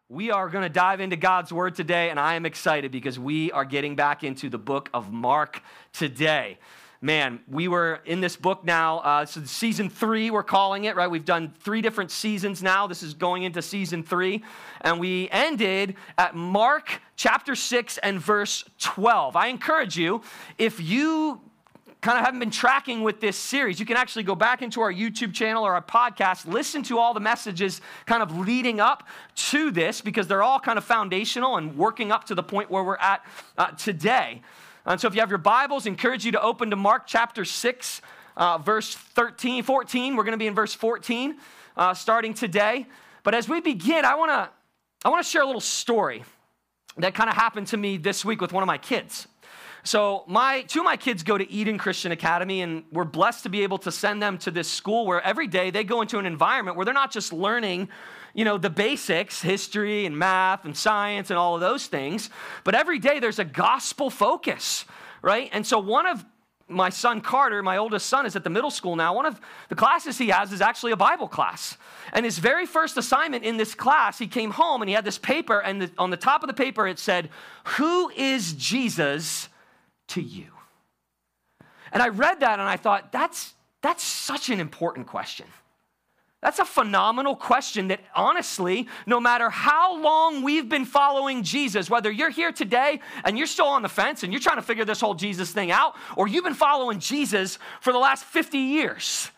We are going to dive into God's Word today, and I am excited because we are getting back into the book of Mark today. Man, we were in this book now, so season 3, we're calling it, right? We've done 3 different seasons now. This is going into season 3, and we ended at Mark chapter 6 and verse 12. I encourage you, if you kind of haven't been tracking with this series, you can actually go back into our YouTube channel or our podcast, listen to all the messages kind of leading up to this, because they're all kind of foundational and working up to the point where we're at today. And so if you have your Bibles, I encourage you to open to Mark chapter 6, verse 14. We're going to be in verse 14 starting today. But as we begin, I want to share a little story that kind of happened to me this week with one of my kids. So 2 of my kids go to Eden Christian Academy, and we're blessed to be able to send them to this school where every day they go into an environment where they're not just learning, the basics, history and math and science and all of those things, but every day there's a gospel focus, right? And so one of my son Carter, my oldest son, is at the middle school now. One of the classes he has is actually a Bible class. And his very first assignment in this class, he came home and he had this paper, and on the top of the paper it said, "Who is Jesus to you?" And I read that and I thought, that's such an important question. That's a phenomenal question that honestly, no matter how long we've been following Jesus, whether you're here today and you're still on the fence and you're trying to figure this whole Jesus thing out, or you've been following Jesus for the last 50 years,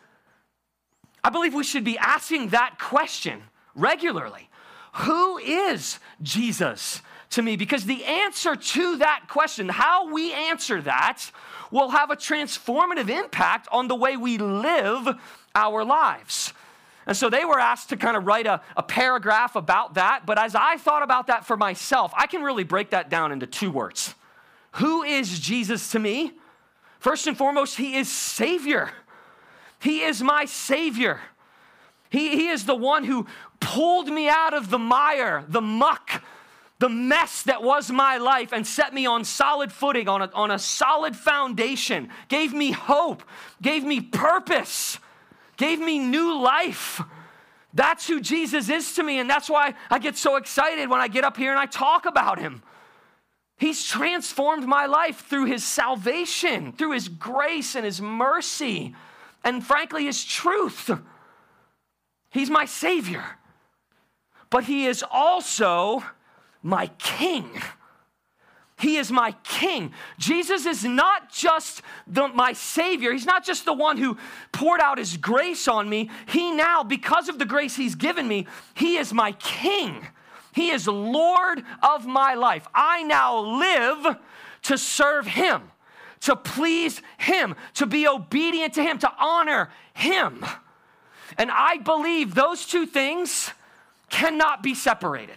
I believe we should be asking that question regularly. Who is Jesus to me? Because the answer to that question, how we answer that, will have a transformative impact on the way we live our lives. And so they were asked to kind of write a paragraph about that. But as I thought about that for myself, I can really break that down into 2 words. Who is Jesus to me? First and foremost, he is Savior. He is my Savior. He is the one who pulled me out of the mire, the muck, the mess that was my life, and set me on solid footing, on a solid foundation, gave me hope, gave me purpose, gave me new life. That's who Jesus is to me, and that's why I get so excited when I get up here and I talk about him. He's transformed my life through his salvation, through his grace and his mercy, and frankly, his truth. He's my Savior, but he is also my King. He is my King. Jesus is not just my Savior. He's not just the one who poured out his grace on me. He now, because of the grace he's given me, he is my King. He is Lord of my life. I now live to serve him, to please him, to be obedient to him, to honor him. And I believe those 2 things cannot be separated.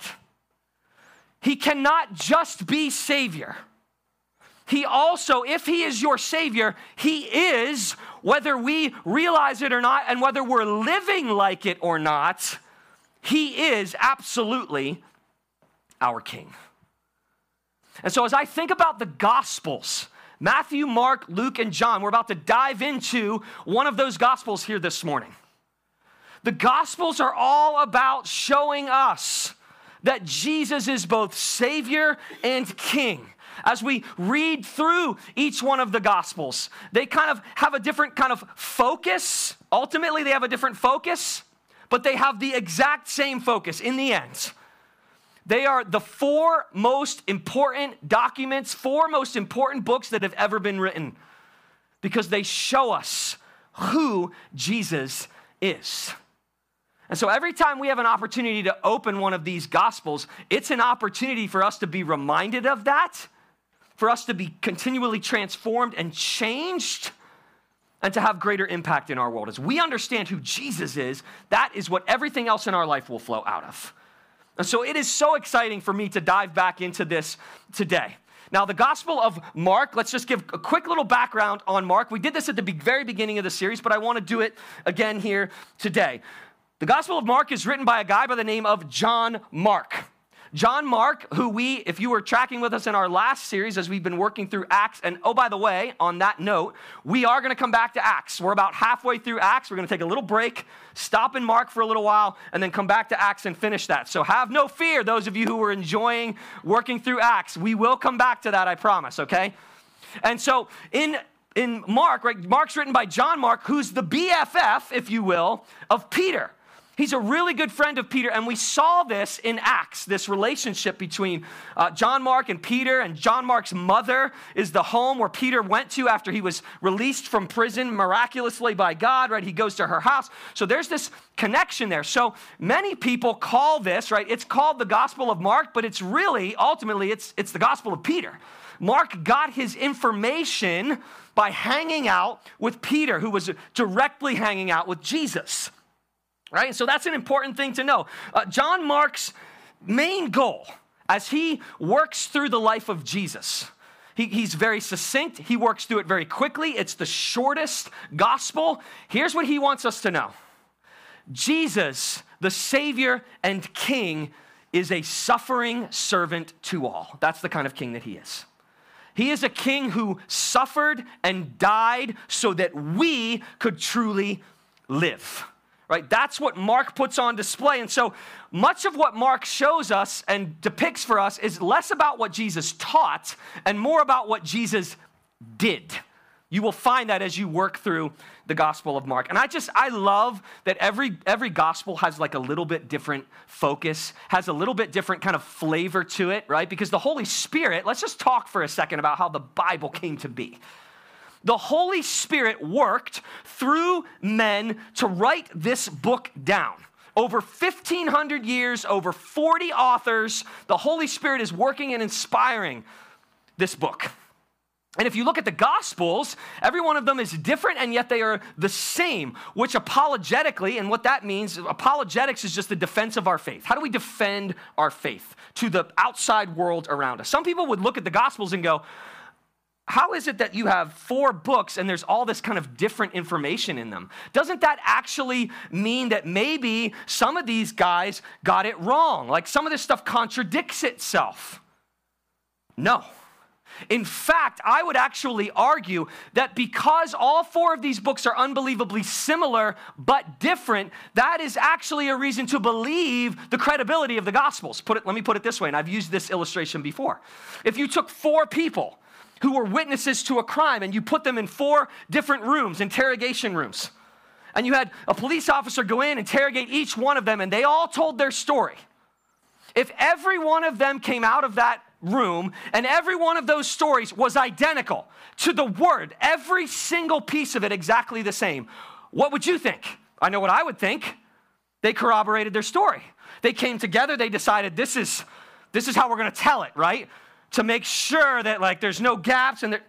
He cannot just be Savior. He also, if he is your Savior, he is, whether we realize it or not, and whether we're living like it or not, he is absolutely our King. And so as I think about the Gospels, Matthew, Mark, Luke, and John, we're about to dive into one of those Gospels here this morning. The Gospels are all about showing us that Jesus is both Savior and King. As we read through each one of the Gospels, they kind of have a different kind of focus. Ultimately, they have a different focus, but they have the exact same focus in the end. They are the 4 most important documents, 4 most important books that have ever been written, because they show us who Jesus is. And so every time we have an opportunity to open one of these Gospels, it's an opportunity for us to be reminded of that, for us to be continually transformed and changed, and to have greater impact in our world. As we understand who Jesus is, that is what everything else in our life will flow out of. And so it is so exciting for me to dive back into this today. Now, the Gospel of Mark, let's just give a quick little background on Mark. We did this at the very beginning of the series, but I want to do it again here today. The Gospel of Mark is written by a guy by the name of John Mark. John Mark, who if you were tracking with us in our last series as we've been working through Acts, and oh, by the way, on that note, we are going to come back to Acts. We're about halfway through Acts. We're going to take a little break, stop in Mark for a little while, and then come back to Acts and finish that. So have no fear, those of you who are enjoying working through Acts. We will come back to that, I promise, okay? And so in Mark, right, Mark's written by John Mark, who's the BFF, if you will, of Peter. He's a really good friend of Peter, and we saw this in Acts, this relationship between John Mark and Peter, and John Mark's mother is the home where Peter went to after he was released from prison miraculously by God, right? He goes to her house. So there's this connection there. So many people call this, right? It's called the Gospel of Mark, but it's really, ultimately, it's the Gospel of Peter. Mark got his information by hanging out with Peter, who was directly hanging out with Jesus. Right? So that's an important thing to know. John Mark's main goal as he works through the life of Jesus, he's very succinct. He works through it very quickly. It's the shortest gospel. Here's what he wants us to know. Jesus, the Savior and King, is a suffering servant to all. That's the kind of king that he is. He is a king who suffered and died so that we could truly live. Right? That's what Mark puts on display. And so much of what Mark shows us and depicts for us is less about what Jesus taught and more about what Jesus did. You will find that as you work through the Gospel of Mark. And I love that every gospel has like a little bit different focus, has a little bit different kind of flavor to it, right? Because the Holy Spirit, let's just talk for a second about how the Bible came to be. The Holy Spirit worked through men to write this book down. Over 1,500 years, over 40 authors, the Holy Spirit is working and inspiring this book. And if you look at the Gospels, every one of them is different, and yet they are the same, which apologetically, and what that means, apologetics is just the defense of our faith. How do we defend our faith to the outside world around us? Some people would look at the Gospels and go, how is it that you have 4 books and there's all this kind of different information in them? Doesn't that actually mean that maybe some of these guys got it wrong? Like some of this stuff contradicts itself? No. In fact, I would actually argue that because all 4 of these books are unbelievably similar but different, that is actually a reason to believe the credibility of the Gospels. Let me put it this way, and I've used this illustration before. If you took 4 people who were witnesses to a crime, and you put them in 4 different rooms, interrogation rooms. And you had a police officer go in, interrogate each one of them, and they all told their story. If every one of them came out of that room, and every one of those stories was identical to the word, every single piece of it exactly the same, what would you think? I know what I would think. They corroborated their story. They came together, they decided this is how we're going to tell it, right? To make sure that like there's no gaps and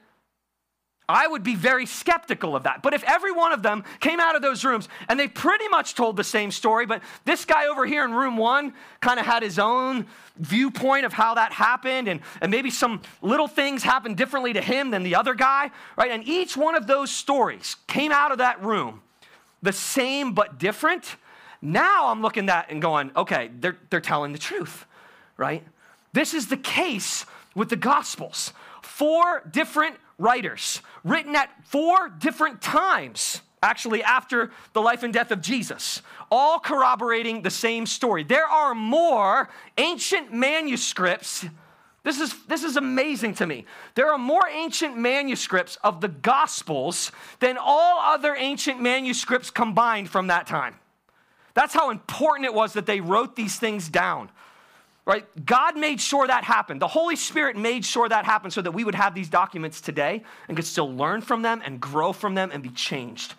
I would be very skeptical of that. But if every one of them came out of those rooms and they pretty much told the same story, but this guy over here in room 1 kind of had his own viewpoint of how that happened, and maybe some little things happened differently to him than the other guy, right? And each one of those stories came out of that room the same but different. Now I'm looking at that and going, okay, they're telling the truth, right? This is the case with the Gospels. 4 different writers, written at 4 different times, actually after the life and death of Jesus, all corroborating the same story. There are more ancient manuscripts. This is amazing to me. There are more ancient manuscripts of the Gospels than all other ancient manuscripts combined from that time. That's how important it was that they wrote these things down. Right? God made sure that happened. The Holy Spirit made sure that happened so that we would have these documents today and could still learn from them and grow from them and be changed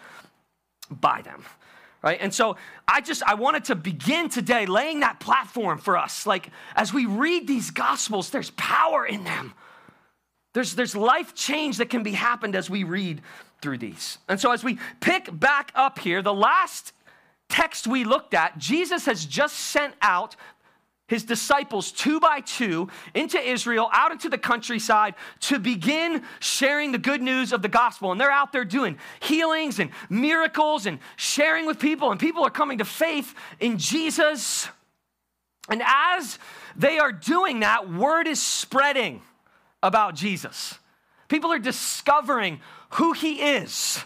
by them. Right? And so I wanted to begin today laying that platform for us. Like as we read these Gospels, there's power in them. There's life change that can be happened as we read through these. And so as we pick back up here, the last text we looked at, Jesus has just sent out his disciples 2 by 2 into Israel, out into the countryside to begin sharing the good news of the gospel. And they're out there doing healings and miracles and sharing with people. And people are coming to faith in Jesus. And as they are doing that, word is spreading about Jesus. People are discovering who he is.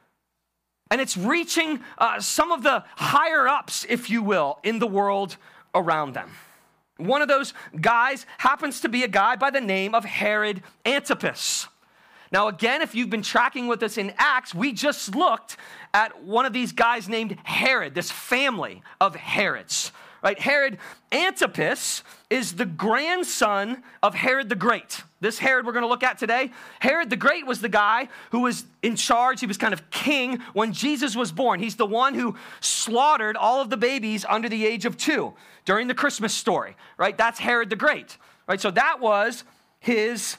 And it's reaching some of the higher ups, if you will, in the world around them. One of those guys happens to be a guy by the name of Herod Antipas. Now, again, if you've been tracking with us in Acts, we just looked at one of these guys named Herod, this family of Herods, right? Herod Antipas is the grandson of Herod the Great. This Herod we're going to look at today, Herod the Great was the guy who was in charge. He was kind of king when Jesus was born. He's the one who slaughtered all of the babies under the age of 2 during the Christmas story, right? That's Herod the Great, right? So that was his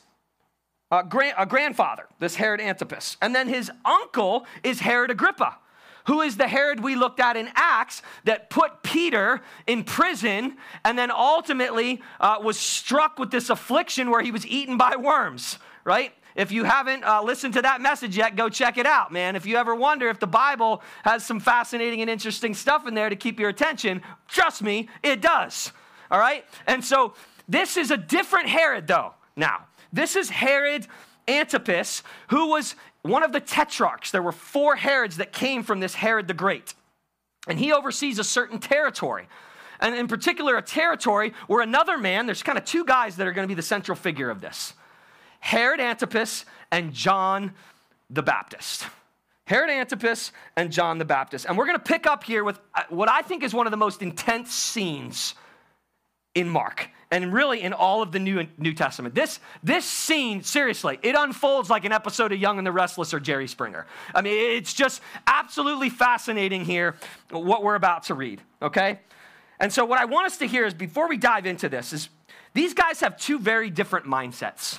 grandfather, this Herod Antipas. And then his uncle is Herod Agrippa, who is the Herod we looked at in Acts that put Peter in prison and then ultimately was struck with this affliction where he was eaten by worms, right? If you haven't listened to that message yet, go check it out, man. If you ever wonder if the Bible has some fascinating and interesting stuff in there to keep your attention, trust me, it does, all right? And so this is a different Herod, though, now. This is Herod Antipas, who was one of the tetrarchs. There were 4 Herods that came from this Herod the Great. And he oversees a certain territory. And in particular, a territory where another man, there's kind of 2 guys that are going to be the central figure of this. Herod Antipas and John the Baptist. Herod Antipas and John the Baptist. And we're going to pick up here with what I think is one of the most intense scenes in Mark, and really in all of the New Testament. This scene, seriously, it unfolds like an episode of Young and the Restless or Jerry Springer. I mean, it's just absolutely fascinating here, what we're about to read, okay? And so what I want us to hear is, before we dive into this, is these guys have 2 very different mindsets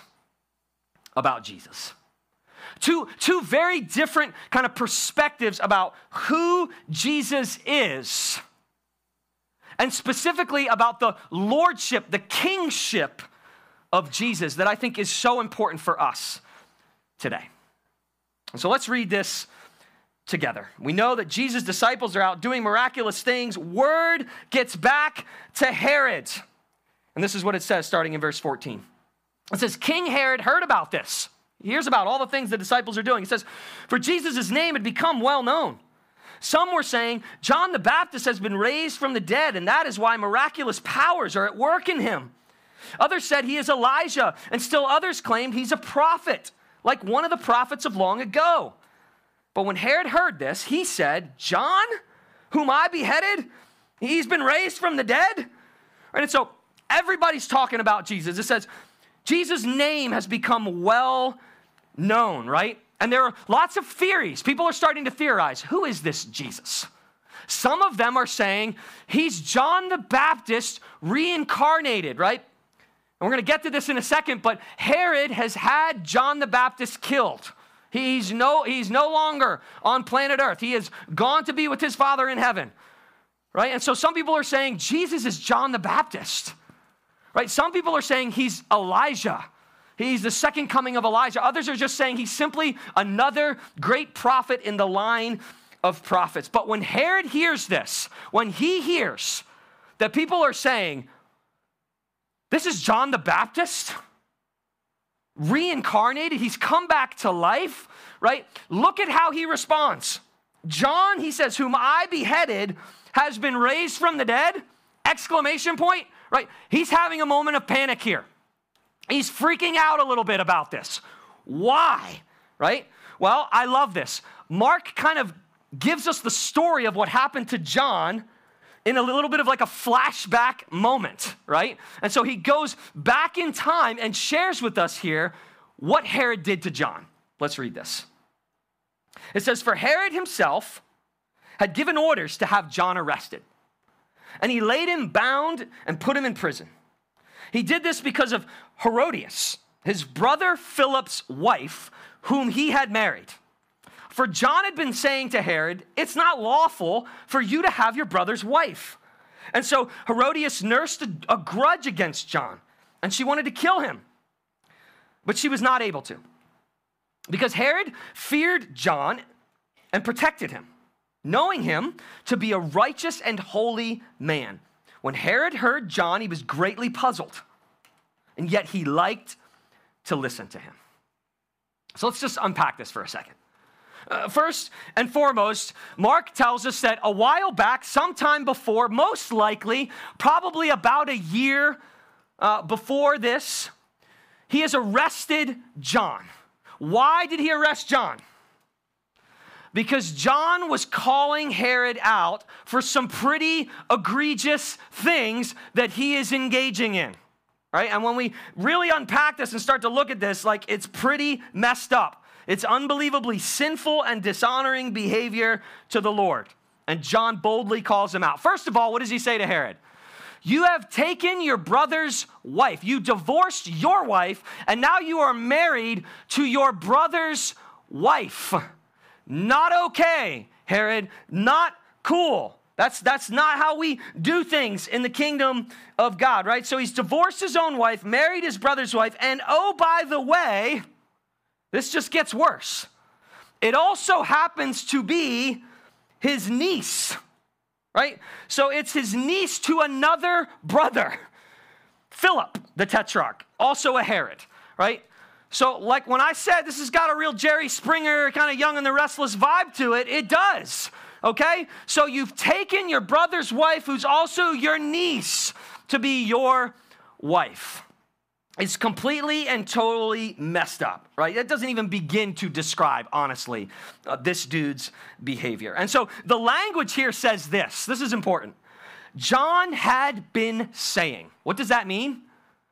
about Jesus. Two very different kind of perspectives about who Jesus is, and specifically about the lordship, the kingship of Jesus that I think is so important for us today. And so let's read this together. We know that Jesus' disciples are out doing miraculous things. Word gets back to Herod. And this is what it says starting in verse 14. It says, King Herod heard about this. He hears about all the things the disciples are doing. It says, for Jesus' name had become well known. Some were saying, John the Baptist has been raised from the dead, and that is why miraculous powers are at work in him. Others said he is Elijah, and still others claimed he's a prophet, like one of the prophets of long ago. But when Herod heard this, he said, John, whom I beheaded, he's been raised from the dead? Right, and so everybody's talking about Jesus. It says, Jesus' name has become well known, right? And there are lots of theories. People are starting to theorize, who is this Jesus? Some of them are saying he's John the Baptist reincarnated, right? And we're going to get to this in a second, but Herod has had John the Baptist killed. He's no longer on planet Earth. He has gone to be with his Father in heaven, right? And so some people are saying Jesus is John the Baptist, right? Some people are saying he's Elijah. He's the second coming of Elijah. Others are just saying he's simply another great prophet in the line of prophets. But when Herod hears this, when he hears that people are saying, this is John the Baptist, reincarnated, he's come back to life, right? Look at how he responds. John, he says, whom I beheaded, has been raised from the dead, exclamation point, right? He's having a moment of panic here. He's freaking out a little bit about this. Why? Right? Well, I love this. Mark kind of gives us the story of what happened to John in a little bit of like a flashback moment, right? And so he goes back in time and shares with us here what Herod did to John. Let's read this. It says, for Herod himself had given orders to have John arrested, and he laid him bound and put him in prison. He did this because of Herodias, his brother Philip's wife, whom he had married. For John had been saying to Herod, it's not lawful for you to have your brother's wife. And so Herodias nursed a grudge against John, and she wanted to kill him. But she was not able to, because Herod feared John and protected him, knowing him to be a righteous and holy man. When Herod heard John, he was greatly puzzled, and yet he liked to listen to him. So let's just unpack this for a second. First and foremost, Mark tells us that a while back, sometime before, most likely, probably about a year before this, he has arrested John. Why did he arrest John? Because John was calling Herod out for some pretty egregious things that he is engaging in, right? And when we really unpack this and start to look at this, like, it's pretty messed up. It's unbelievably sinful and dishonoring behavior to the Lord. And John boldly calls him out. First of all, what does he say to Herod? You have taken your brother's wife. You divorced your wife, and now you are married to your brother's wife. Not okay, Herod. Not cool. That's not how we do things in the kingdom of God, right? So he's divorced his own wife, married his brother's wife, and oh, by the way, this just gets worse. It also happens to be his niece, right? So it's his niece to another brother, Philip, the tetrarch, also a Herod, right? So like when I said this has got a real Jerry Springer kind of Young and the Restless vibe to it, it does, okay? So you've taken your brother's wife, who's also your niece, to be your wife. It's completely and totally messed up, right? It doesn't even begin to describe, honestly, this dude's behavior. And so the language here says this. This is important. John had been saying. What does that mean?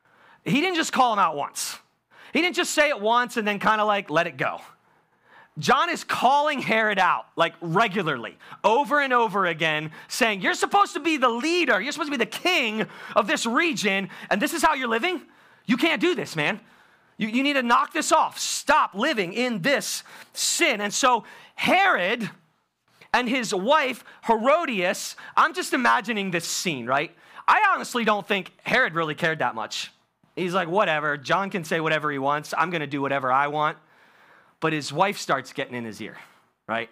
He didn't just call him out once. He didn't just say it once and then kind of like let it go. John is calling Herod out like regularly, over and over again, saying, you're supposed to be the leader. You're supposed to be the king of this region, and this is how you're living? You can't do this, man. You need to knock this off. Stop living in this sin. And so Herod and his wife, Herodias, I'm just imagining this scene, right? I honestly don't think Herod really cared that much. He's like, whatever, John can say whatever he wants. I'm going to do whatever I want. But his wife starts getting in his ear, right?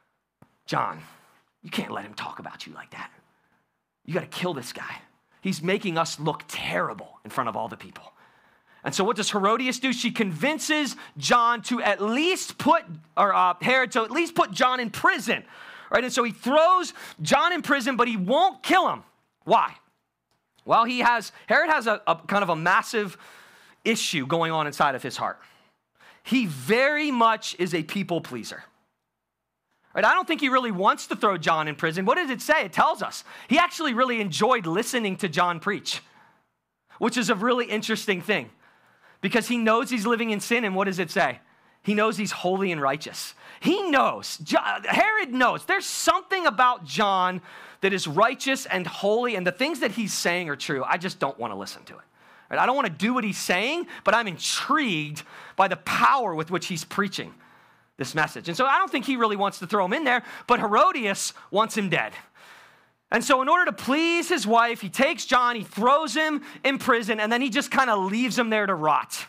John, you can't let him talk about you like that. You got to kill this guy. He's making us look terrible in front of all the people. And so what does Herodias do? She convinces John to at least Herod to at least put John in prison, right? And so he throws John in prison, but he won't kill him. Why? Well, Herod has a kind of a massive issue going on inside of his heart. He very much is a people pleaser. Right? I don't think he really wants to throw John in prison. What does it say? It tells us he actually really enjoyed listening to John preach, which is a really interesting thing because he knows he's living in sin. And what does it say? He knows he's holy and righteous. He knows, Herod knows there's something about John that is righteous and holy, and the things that he's saying are true. I just don't want to listen to it. Right? I don't want to do what he's saying, but I'm intrigued by the power with which he's preaching this message. And so I don't think he really wants to throw him in there, but Herodias wants him dead. And so in order to please his wife, he takes John, he throws him in prison, and then he just kind of leaves him there to rot.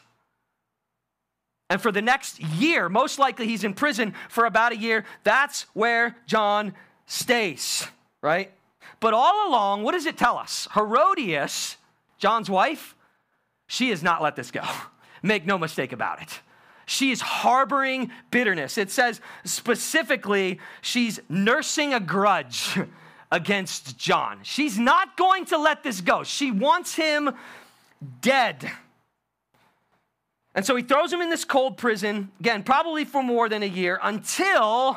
And for the next year, most likely he's in prison for about a year. That's where John stays, right? But all along, what does it tell us? Herodias, John's wife, she has not let this go. Make no mistake about it. She is harboring bitterness. It says specifically she's nursing a grudge against John. She's not going to let this go. She wants him dead. And so he throws him in this cold prison, again, probably for more than a year, until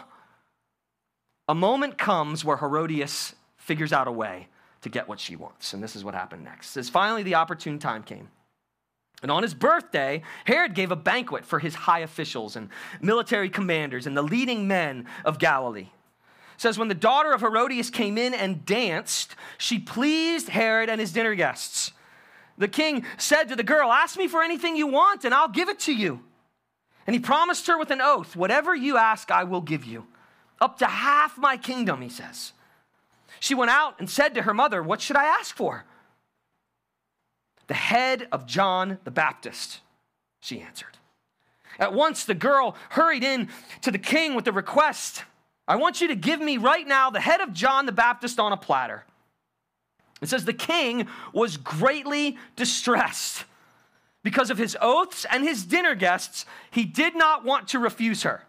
a moment comes where Herodias figures out a way to get what she wants. And this is what happened next. It says, finally, the opportune time came. And on his birthday, Herod gave a banquet for his high officials and military commanders and the leading men of Galilee. It says, when the daughter of Herodias came in and danced, she pleased Herod and his dinner guests. The king said to the girl, ask me for anything you want and I'll give it to you. And he promised her with an oath, whatever you ask, I will give you. Up to half my kingdom, he says. She went out and said to her mother, what should I ask for? The head of John the Baptist, she answered. At once the girl hurried in to the king with the request, I want you to give me right now the head of John the Baptist on a platter. It says the king was greatly distressed. Because of his oaths and his dinner guests, he did not want to refuse her.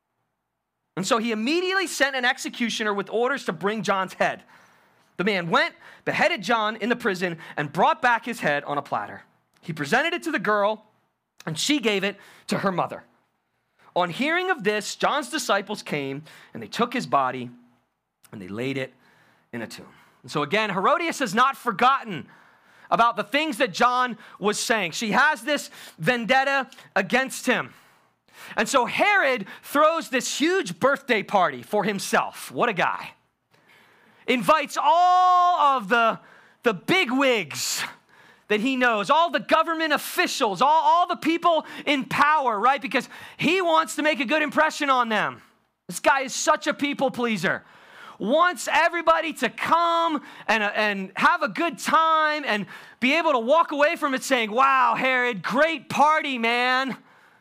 And so he immediately sent an executioner with orders to bring John's head. The man went, beheaded John in the prison, and brought back his head on a platter. He presented it to the girl, and she gave it to her mother. On hearing of this, John's disciples came, and they took his body, and they laid it in a tomb. And so again, Herodias has not forgotten about the things that John was saying. She has this vendetta against him. And so Herod throws this huge birthday party for himself. What a guy. Invites all of the bigwigs that he knows, all the government officials, all the people in power, right? Because he wants to make a good impression on them. This guy is such a people pleaser. Wants everybody to come and have a good time and be able to walk away from it saying, wow, Herod, great party, man.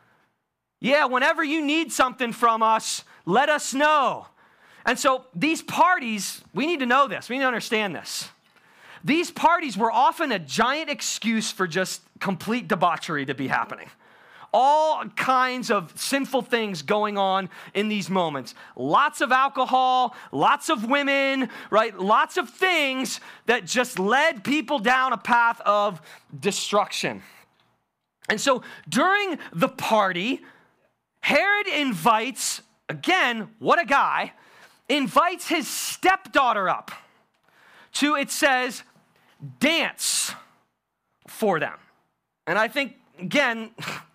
Yeah, whenever you need something from us, let us know. And so these parties, we need to know this. We need to understand this. These parties were often a giant excuse for just complete debauchery to be happening. All kinds of sinful things going on in these moments. Lots of alcohol, lots of women, right? Lots of things that just led people down a path of destruction. And so during the party, Herod invites, again, what a guy, invites his stepdaughter up to, it says, dance for them. And I think, again,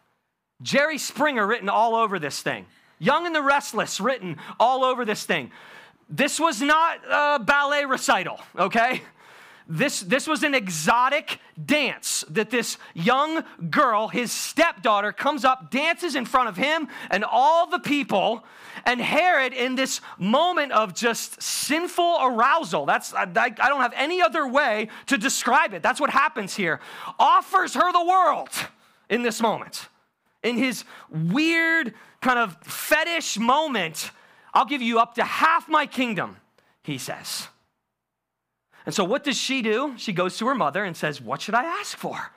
Jerry Springer written all over this thing. Young and the Restless written all over this thing. This was not a ballet recital, okay? This was an exotic dance that this young girl, his stepdaughter, comes up, dances in front of him and all the people, and Herod, in this moment of just sinful arousal, I don't have any other way to describe it. That's what happens here. Offers her the world in this moment. In his weird kind of fetish moment, I'll give you up to half my kingdom, he says. And so what does she do? She goes to her mother and says, what should I ask for?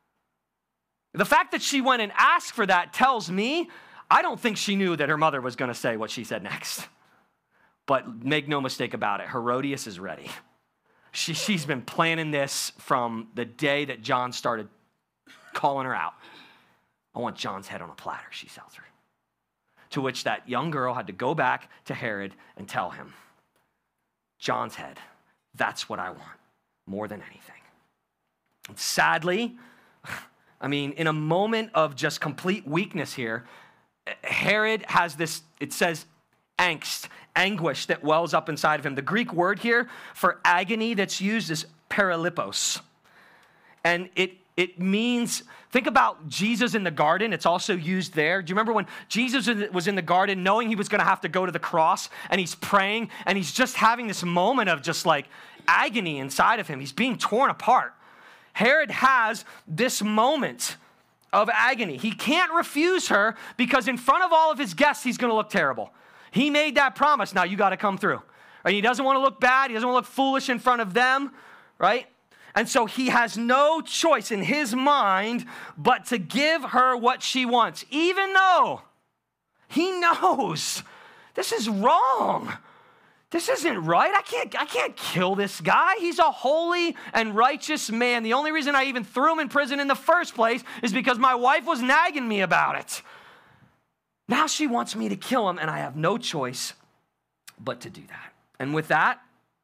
The fact that she went and asked for that tells me, I don't think she knew that her mother was going to say what she said next. But make no mistake about it, Herodias is ready. She's been planning this from the day that John started calling her out. I want John's head on a platter, she tells her. To which that young girl had to go back to Herod and tell him, John's head, that's what I want more than anything. And sadly, I mean, in a moment of just complete weakness here, Herod has this, it says, angst, anguish that wells up inside of him. The Greek word here for agony that's used is paralipos. And it means, think about Jesus in the garden. It's also used there. Do you remember when Jesus was in the garden knowing he was going to have to go to the cross and he's praying and he's just having this moment of just like agony inside of him. He's being torn apart. Herod has this moment of agony. He can't refuse her because in front of all of his guests, he's going to look terrible. He made that promise. Now you got to come through. Right? He doesn't want to look bad. He doesn't want to look foolish in front of them, right? And so he has no choice in his mind but to give her what she wants, even though he knows this is wrong. This isn't right. I can't kill this guy. He's a holy and righteous man. The only reason I even threw him in prison in the first place is because my wife was nagging me about it. Now she wants me to kill him, and I have no choice but to do that. And with that,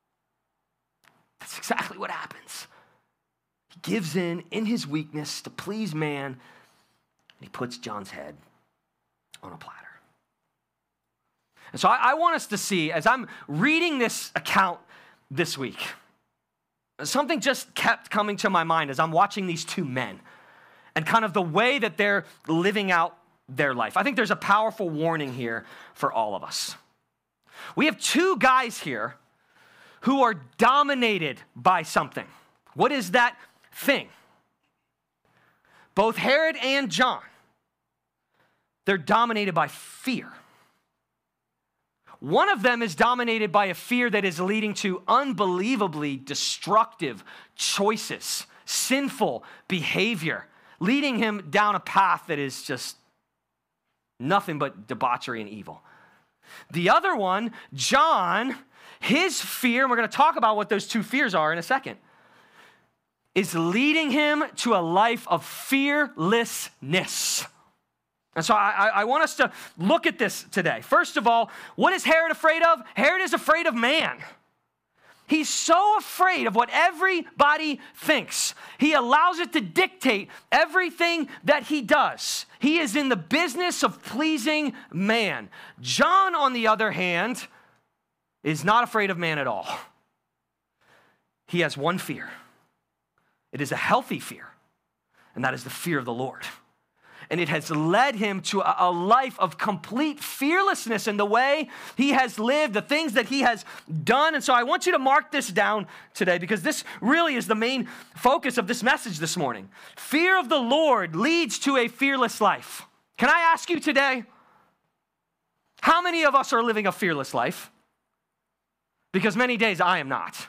that's exactly what happens. He gives in his weakness to please man, and he puts John's head on a platter. And so I want us to see, as I'm reading this account this week, something just kept coming to my mind as I'm watching these two men and kind of the way that they're living out their life. I think there's a powerful warning here for all of us. We have two guys here who are dominated by something. What is that thing? Both Herod and John, they're dominated by fear. one of them is dominated by a fear that is leading to unbelievably destructive choices, sinful behavior, leading him down a path that is just nothing but debauchery and evil. The other one, John, his fear, and we're going to talk about what those two fears are in a second, is leading him to a life of fearlessness. And so I want us to look at this today. First of all, what is Herod afraid of? Herod is afraid of man. He's so afraid of what everybody thinks. He allows it to dictate everything that he does. He is in the business of pleasing man. John, on the other hand, is not afraid of man at all. He has one fear. It is a healthy fear, and that is the fear of the Lord. And it has led him to a life of complete fearlessness in the way he has lived, the things that he has done. And so I want you to mark this down today, because this really is the main focus of this message this morning. Fear of the Lord leads to a fearless life. Can I ask you today, how many of us are living a fearless life? Because many days I am not.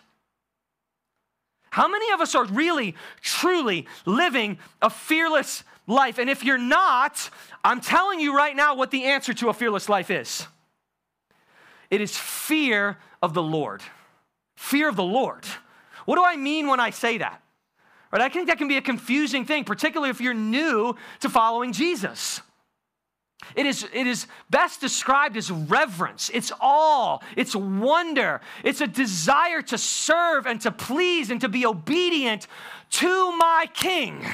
How many of us are really, truly living a fearless life? And if you're not, I'm telling you right now what the answer to a fearless life is. It is fear of the Lord. Fear of the Lord. What do I mean when I say that? Right? I think that can be a confusing thing, particularly if you're new to following Jesus. It is best described as reverence. It's awe. It's wonder. It's a desire to serve and to please and to be obedient to my King.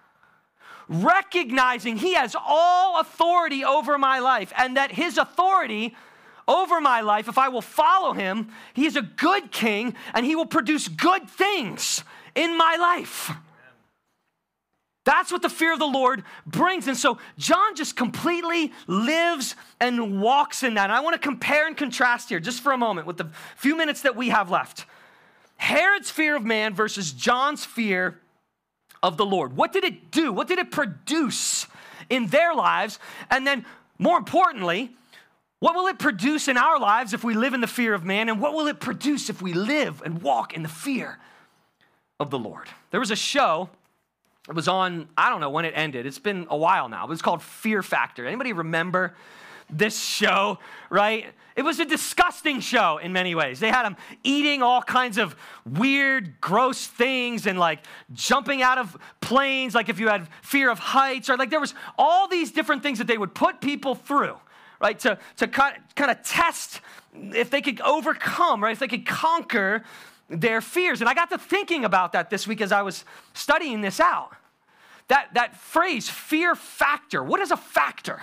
Recognizing he has all authority over my life, and that his authority over my life, if I will follow him, he is a good king and he will produce good things in my life. That's what the fear of the Lord brings. And so John just completely lives and walks in that. And I want to compare and contrast here just for a moment with the few minutes that we have left. Herod's fear of man versus John's fear of the Lord. What did it do? What did it produce in their lives? And then more importantly, what will it produce in our lives if we live in the fear of man? And what will it produce if we live and walk in the fear of the Lord? There was a show. It was on, I don't know when it ended. It's been a while now. It was called Fear Factor. Anybody remember this show, right? It was a disgusting show in many ways. They had them eating all kinds of weird, gross things and like jumping out of planes, like if you had fear of heights, or like there was all these different things that they would put people through, right? To kind of test if they could overcome, right? If they could conquer their fears. And I got to thinking about that this week as I was studying this out. That phrase, fear factor. What is a factor?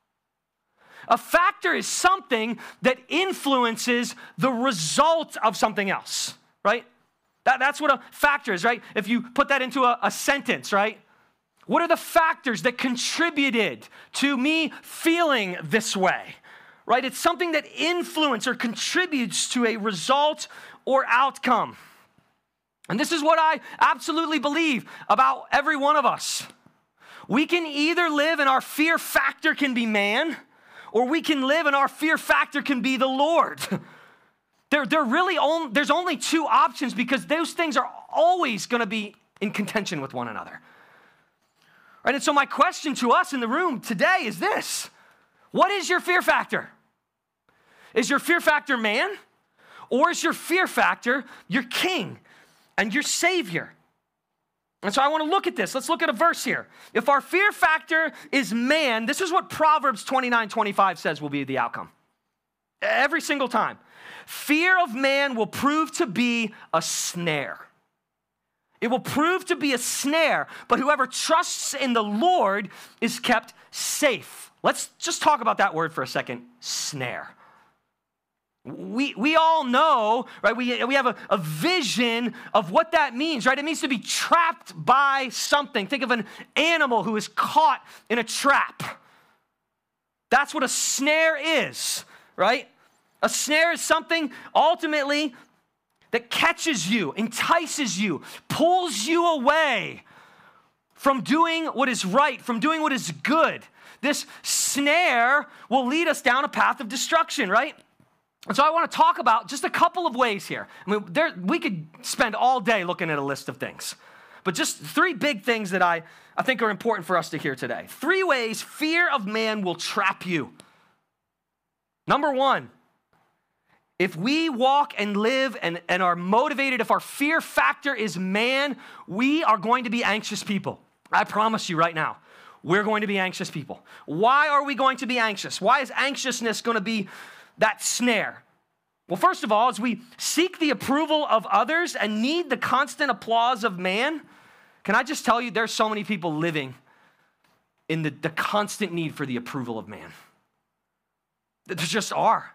A factor is something that influences the result of something else, right? That's what a factor is, right? If you put that into a sentence, right? What are the factors that contributed to me feeling this way, right? It's something that influences or contributes to a result or outcome. And this is what I absolutely believe about every one of us. We can either live and our fear factor can be man, or we can live and our fear factor can be the Lord. There's only two options, because those things are always going to be in contention with one another. Right? And so my question to us in the room today is this: what is your fear factor? Is your fear factor man? Or is your fear factor your King and your Savior? And so I want to look at this. Let's look at a verse here. If our fear factor is man, this is what Proverbs 29:25 says will be the outcome. Every single time. Fear of man will prove to be a snare. It will prove to be a snare, but whoever trusts in the Lord is kept safe. Let's just talk about that word for a second, snare. We all know, right? We have a vision of what that means, right? It means to be trapped by something. Think of an animal who is caught in a trap. That's what a snare is, right? A snare is something ultimately that catches you, entices you, pulls you away from doing what is right, from doing what is good. This snare will lead us down a path of destruction, right? And so I want to talk about just a couple of ways here. I mean, we could spend all day looking at a list of things, but just 3 big things that I think are important for us to hear today. 3 ways fear of man will trap you. Number 1, if we walk and live and are motivated, if our fear factor is man, we are going to be anxious people. I promise you right now, we're going to be anxious people. Why are we going to be anxious? Why is anxiousness going to be that snare? Well, first of all, as we seek the approval of others and need the constant applause of man, can I just tell you, there's so many people living in the constant need for the approval of man. There just are.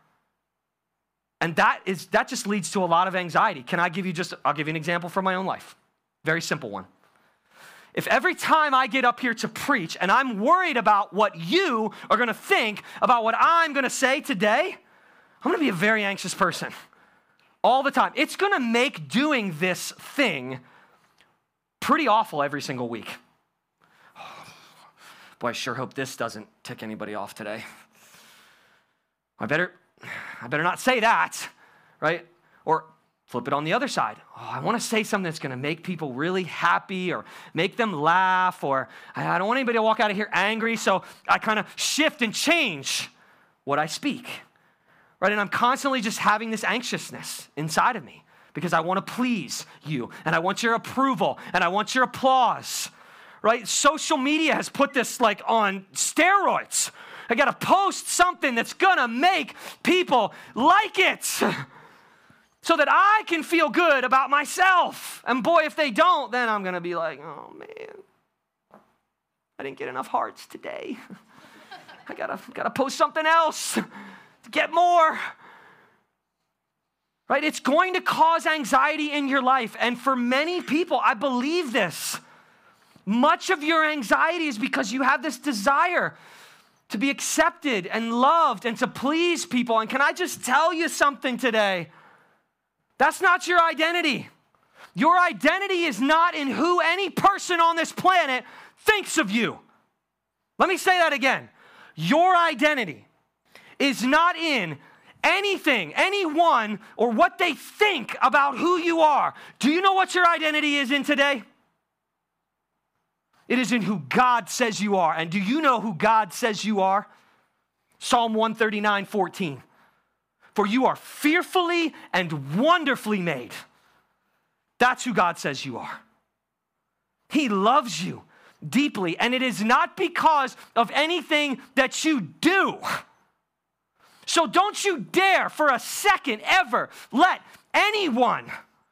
And that just leads to a lot of anxiety. I'll give you an example from my own life. Very simple one. If every time I get up here to preach and I'm worried about what you are going to think about what I'm going to say today, I'm going to be a very anxious person all the time. It's going to make doing this thing pretty awful every single week. Oh, boy, I sure hope this doesn't tick anybody off today. I better not say that, right? Or flip it on the other side. Oh, I want to say something that's going to make people really happy or make them laugh, or I don't want anybody to walk out of here angry, so I kind of shift and change what I speak, right? And I'm constantly just having this anxiousness inside of me because I want to please you, and I want your approval, and I want your applause, right? Social media has put this like on steroids. I got to post something that's going to make people like it so that I can feel good about myself. And boy, if they don't, then I'm going to be like, oh man, I didn't get enough hearts today. I gotta post something else to get more. Right? It's going to cause anxiety in your life. And for many people, I believe this. Much of your anxiety is because you have this desire to be accepted and loved and to please people. And can I just tell you something today? That's not your identity. Your identity is not in who any person on this planet thinks of you. Let me say that again. Your identity is not in anything, anyone, or what they think about who you are. Do you know what your identity is in today? It is in who God says you are. And do you know who God says you are? Psalm 139:14. For you are fearfully and wonderfully made. That's who God says you are. He loves you deeply, and it is not because of anything that you do. So don't you dare for a second ever let anyone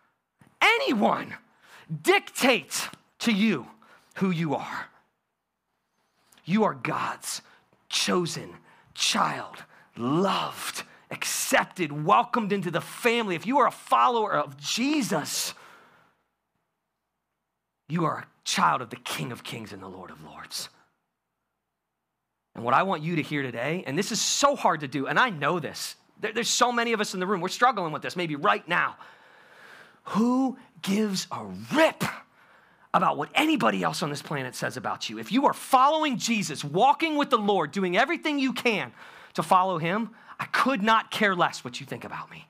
dictate to you who you are. You are God's chosen child, loved, accepted, welcomed into the family. If you are a follower of Jesus, you are a child of the King of Kings and the Lord of Lords. And what I want you to hear today, and this is so hard to do, and I know this. There's so many of us in the room. We're struggling with this, maybe right now. Who gives a rip about what anybody else on this planet says about you? If you are following Jesus, walking with the Lord, doing everything you can to follow him, I could not care less what you think about me.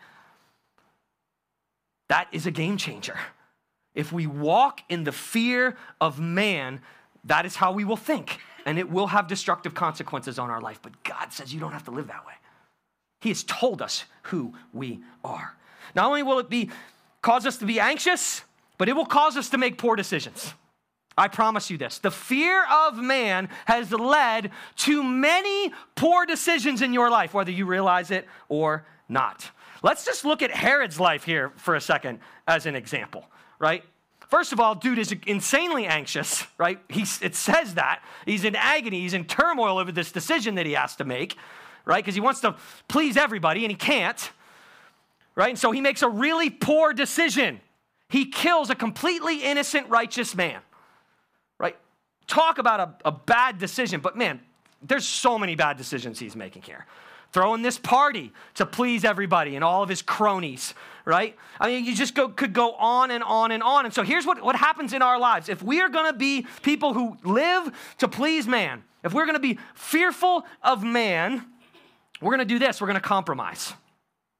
That is a game changer. If we walk in the fear of man, that is how we will think. And it will have destructive consequences on our life. But God says you don't have to live that way. He has told us who we are. Not only will it cause us to be anxious, but it will cause us to make poor decisions. I promise you this. The fear of man has led to many poor decisions in your life, whether you realize it or not. Let's just look at Herod's life here for a second as an example, right? First of all, dude is insanely anxious, right? It says that. He's in agony. He's in turmoil over this decision that he has to make, right? Because he wants to please everybody and he can't, right? And so he makes a really poor decision. He kills a completely innocent, righteous man, right? Talk about a bad decision. But man, there's so many bad decisions he's making here. Throwing this party to please everybody and all of his cronies, right? I mean, you just could go on and on and on. And so here's what happens in our lives. If we are going to be people who live to please man, if we're going to be fearful of man, we're going to do this. We're going to compromise.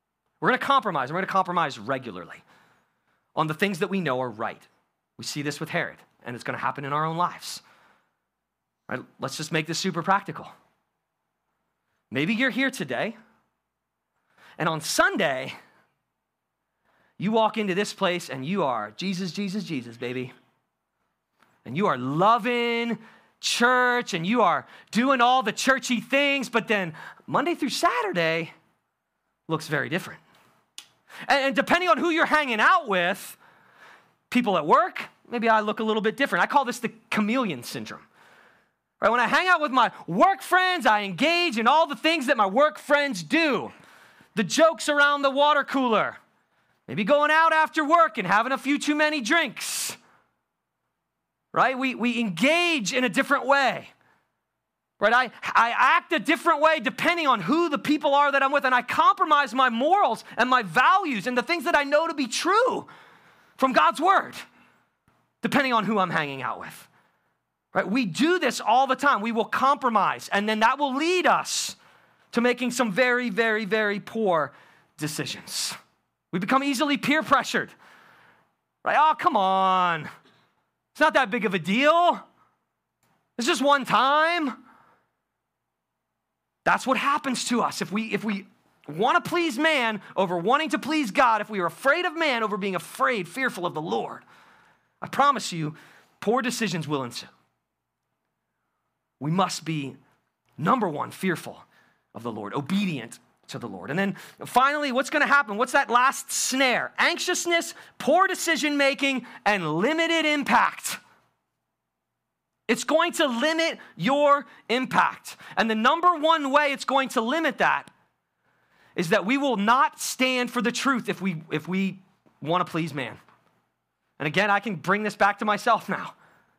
We're going to compromise. We're going to compromise regularly on the things that we know are right. We see this with Herod, and it's going to happen in our own lives. Right? Let's just make this super practical. Maybe you're here today, and on Sunday, you walk into this place and you are Jesus, Jesus, Jesus, baby. And you are loving church and you are doing all the churchy things, but then Monday through Saturday looks very different. And depending on who you're hanging out with, people at work, maybe I look a little bit different. I call this the chameleon syndrome. Right? When I hang out with my work friends, I engage in all the things that my work friends do. The jokes around the water cooler. Maybe going out after work and having a few too many drinks. Right? We engage in a different way. Right? I act a different way depending on who the people are that I'm with, and I compromise my morals and my values and the things that I know to be true from God's word, depending on who I'm hanging out with. Right? We do this all the time. We will compromise, and then that will lead us to making some very, very, very poor decisions. We become easily peer pressured. Right? Oh, come on. It's not that big of a deal. It's just one time. That's what happens to us if we want to please man over wanting to please God, if we are afraid of man over being afraid, fearful of the Lord. I promise you, poor decisions will ensue. We must be, number one, fearful of the Lord, obedient to the Lord. And then finally, what's going to happen? What's that last snare? Anxiousness, poor decision-making, and limited impact. It's going to limit your impact. And the number one way it's going to limit that is that we will not stand for the truth if we want to please man. And again, I can bring this back to myself now.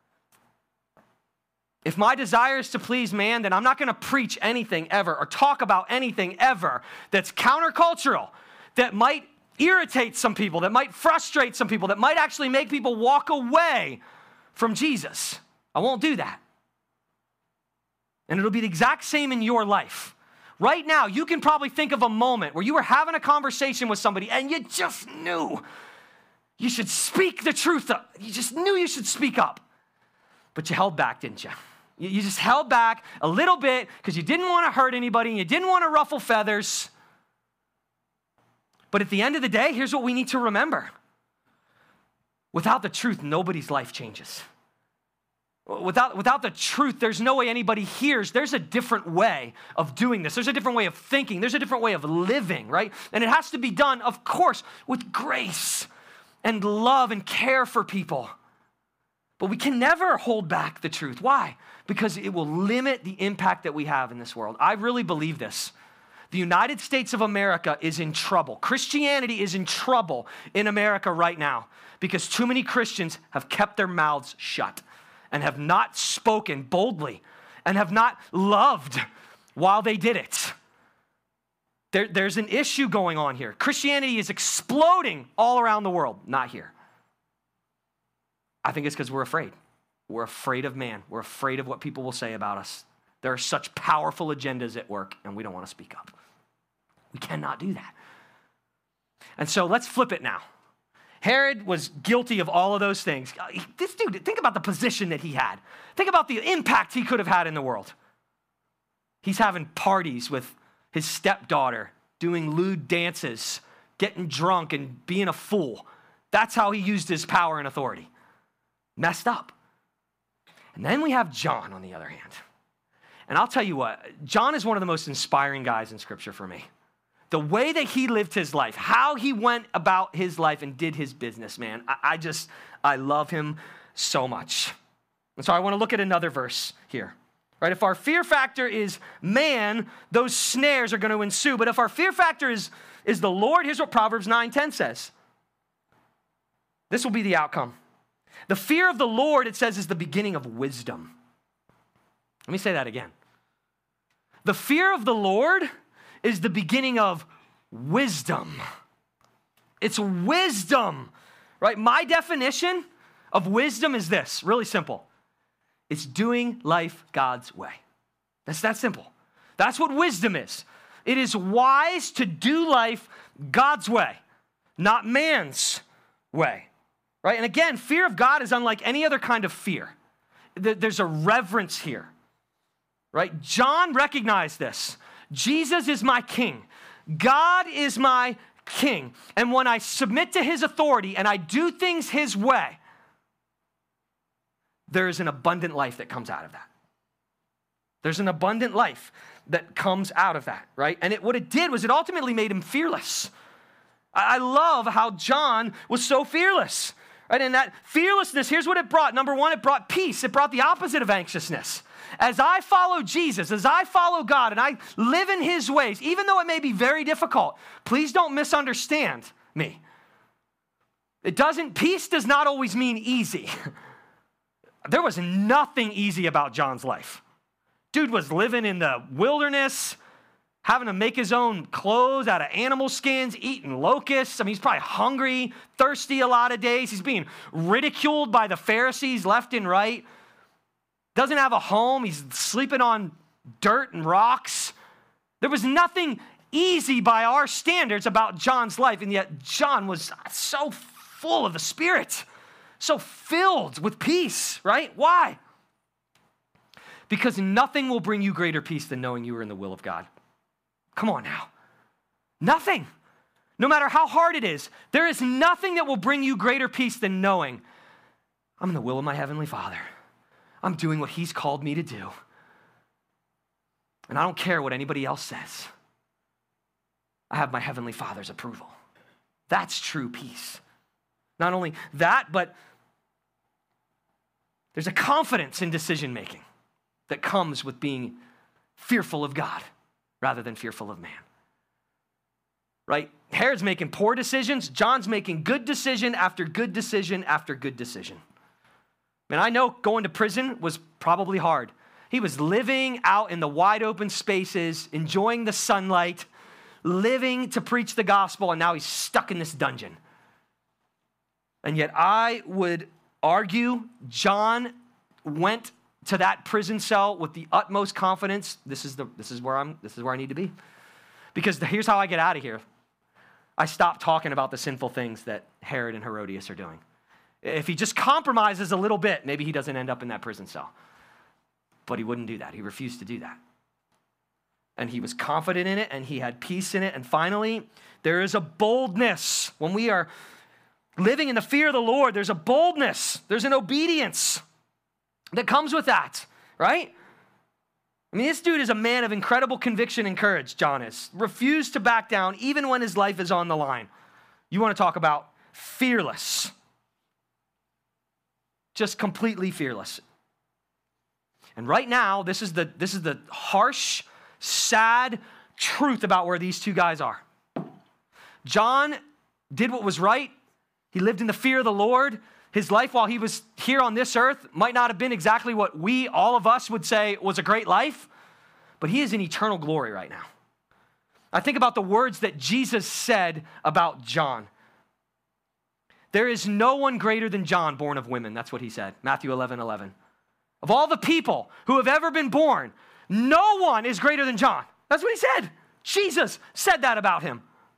If my desire is to please man, then I'm not going to preach anything ever or talk about anything ever that's countercultural, that might irritate some people, that might frustrate some people, that might actually make people walk away from Jesus. I won't do that. And it'll be the exact same in your life. Right now, you can probably think of a moment where you were having a conversation with somebody and you just knew you should speak the truth. You just knew you should speak up. But you held back, didn't you? You just held back a little bit because you didn't want to hurt anybody and you didn't want to ruffle feathers. But at the end of the day, here's what we need to remember. Without the truth, nobody's life changes. Without the truth, there's no way anybody hears. There's a different way of doing this. There's a different way of thinking. There's a different way of living, right? And it has to be done, of course, with grace and love and care for people. But we can never hold back the truth. Why? Because it will limit the impact that we have in this world. I really believe this. The United States of America is in trouble. Christianity is in trouble in America right now because too many Christians have kept their mouths shut and have not spoken boldly and have not loved while they did it. There's an issue going on here. Christianity is exploding all around the world, not here. I think it's because we're afraid. We're afraid of man. We're afraid of what people will say about us. There are such powerful agendas at work, and we don't want to speak up. We cannot do that. And so let's flip it now. Herod was guilty of all of those things. This dude, think about the position that he had. Think about the impact he could have had in the world. He's having parties with his stepdaughter, doing lewd dances, getting drunk, and being a fool. That's how he used his power and authority. Messed up. And then we have John on the other hand. And I'll tell you what, John is one of the most inspiring guys in Scripture for me. The way that he lived his life, how he went about his life and did his business, man, I love him so much. And so I want to look at another verse here. Right? If our fear factor is man, those snares are going to ensue. But if our fear factor is the Lord, here's what Proverbs 9:10 says. This will be the outcome. The fear of the Lord, it says, is the beginning of wisdom. Let me say that again. The fear of the Lord is the beginning of wisdom. It's wisdom, right? My definition of wisdom is this, really simple. It's doing life God's way. That's that simple. That's what wisdom is. It is wise to do life God's way, not man's way, right? And again, fear of God is unlike any other kind of fear. There's a reverence here, right? John recognized this. Jesus is my king. God is my king. And when I submit to his authority and I do things his way, there is an abundant life that comes out of that. There's an abundant life that comes out of that, right? And what it did was it ultimately made him fearless. I love how John was so fearless, right? And that fearlessness, here's what it brought. Number one, it brought peace. It brought the opposite of anxiousness. As I follow Jesus, as I follow God, and I live in his ways, even though it may be very difficult, please don't misunderstand me. Peace does not always mean easy. There was nothing easy about John's life. Dude was living in the wilderness, having to make his own clothes out of animal skins, eating locusts. I mean, he's probably hungry, thirsty a lot of days. He's being ridiculed by the Pharisees left and right. Doesn't have a home. He's sleeping on dirt and rocks. There was nothing easy by our standards about John's life, and yet John was so full of the Spirit, so filled with peace, right? Why? Because nothing will bring you greater peace than knowing you are in the will of God. Come on now. Nothing. No matter how hard it is, there is nothing that will bring you greater peace than knowing I'm in the will of my Heavenly Father. I'm doing what he's called me to do. And I don't care what anybody else says. I have my Heavenly Father's approval. That's true peace. Not only that, but there's a confidence in decision making that comes with being fearful of God rather than fearful of man. Right? Herod's making poor decisions. John's making good decision after good decision after good decision. And I know going to prison was probably hard. He was living out in the wide open spaces, enjoying the sunlight, living to preach the gospel, and now he's stuck in this dungeon. And yet I would argue John went to that prison cell with the utmost confidence. This is where I need to be. Because here's how I get out of here. I stop talking about the sinful things that Herod and Herodias are doing. If he just compromises a little bit, maybe he doesn't end up in that prison cell. But he wouldn't do that. He refused to do that. And he was confident in it, and he had peace in it. And finally, there is a boldness. When we are living in the fear of the Lord, there's a boldness. There's an obedience that comes with that, right? I mean, this dude is a man of incredible conviction and courage, John is. Refused to back down even when his life is on the line. You want to talk about fearless. Just completely fearless. And right now, this is the harsh, sad truth about where these two guys are. John did what was right. He lived in the fear of the Lord. His life while he was here on this earth might not have been exactly what all of us would say was a great life, but he is in eternal glory right now. I think about the words that Jesus said about John. There is no one greater than John born of women. That's what he said, Matthew 11:11. Of all the people who have ever been born, no one is greater than John. That's what he said. Jesus said that about him.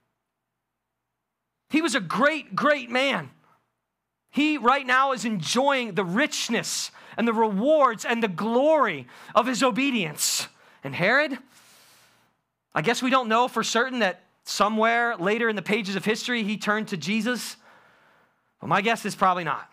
He was a great, great man. He right now is enjoying the richness and the rewards and the glory of his obedience. And Herod, I guess we don't know for certain that somewhere later in the pages of history he turned to Jesus. But my guess is probably not.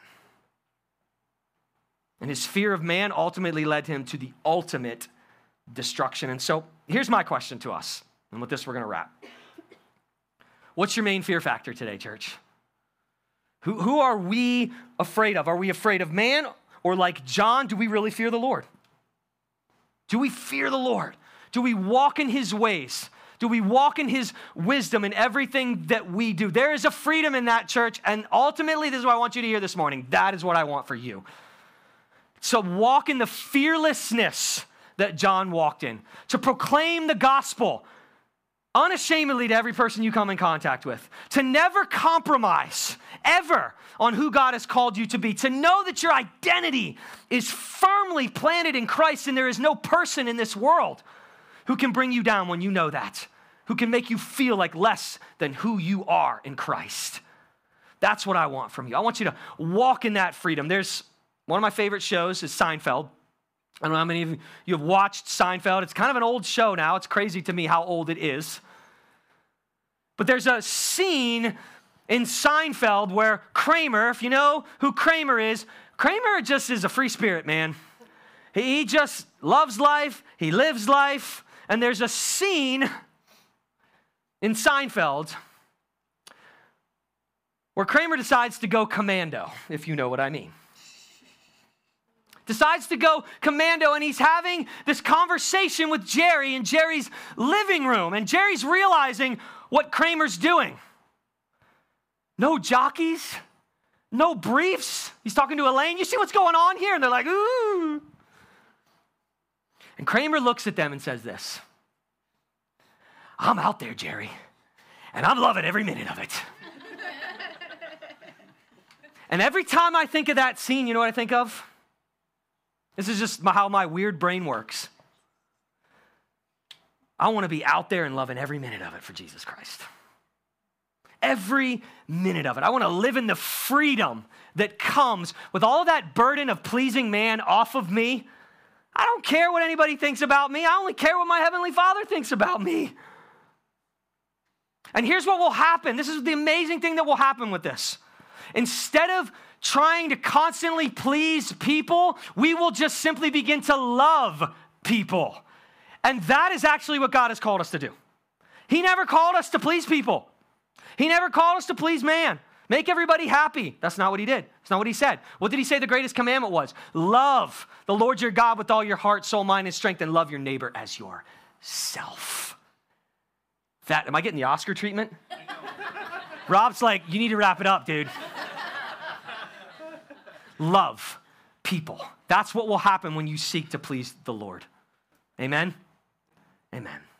And his fear of man ultimately led him to the ultimate destruction. And so here's my question to us. And with this, we're going to wrap. What's your main fear factor today, church? Who are we afraid of? Are we afraid of man? Or like John, do we really fear the Lord? Do we fear the Lord? Do we walk in his ways? Do we walk in his wisdom in everything that we do? There is a freedom in that, church. And ultimately, this is what I want you to hear this morning. That is what I want for you. So walk in the fearlessness that John walked in. To proclaim the gospel unashamedly to every person you come in contact with. To never compromise, ever, on who God has called you to be. To know that your identity is firmly planted in Christ and there is no person in this world who can bring you down when you know that. who can make you feel like less than who you are in Christ. That's what I want from you. I want you to walk in that freedom. There's one of my favorite shows is Seinfeld. I don't know how many of you have watched Seinfeld. It's kind of an old show now. It's crazy to me how old it is. But there's a scene in Seinfeld where Kramer, if you know who Kramer is, Kramer just is a free spirit, man. He just loves life. He lives life. And there's a scene in Seinfeld where Kramer decides to go commando, if you know what I mean. Decides to go commando, and he's having this conversation with Jerry in Jerry's living room. And Jerry's realizing what Kramer's doing. No jockeys, no briefs. He's talking to Elaine. You see what's going on here? And they're like, ooh. And Kramer looks at them and says this: I'm out there, Jerry, and I'm loving every minute of it. And every time I think of that scene, you know what I think of? This is just how my weird brain works. I want to be out there and loving every minute of it for Jesus Christ. Every minute of it. I want to live in the freedom that comes with all that burden of pleasing man off of me. I don't care what anybody thinks about me. I only care what my Heavenly Father thinks about me. And here's what will happen. This is the amazing thing that will happen with this. Instead of trying to constantly please people, we will just simply begin to love people. And that is actually what God has called us to do. He never called us to please people. He never called us to please man. Make everybody happy. That's not what he did. That's not what he said. What did he say the greatest commandment was? Love the Lord your God with all your heart, soul, mind, and strength, and love your neighbor as yourself. Am I getting the Oscar treatment? Rob's like, you need to wrap it up, dude. Love people. That's what will happen when you seek to please the Lord. Amen? Amen.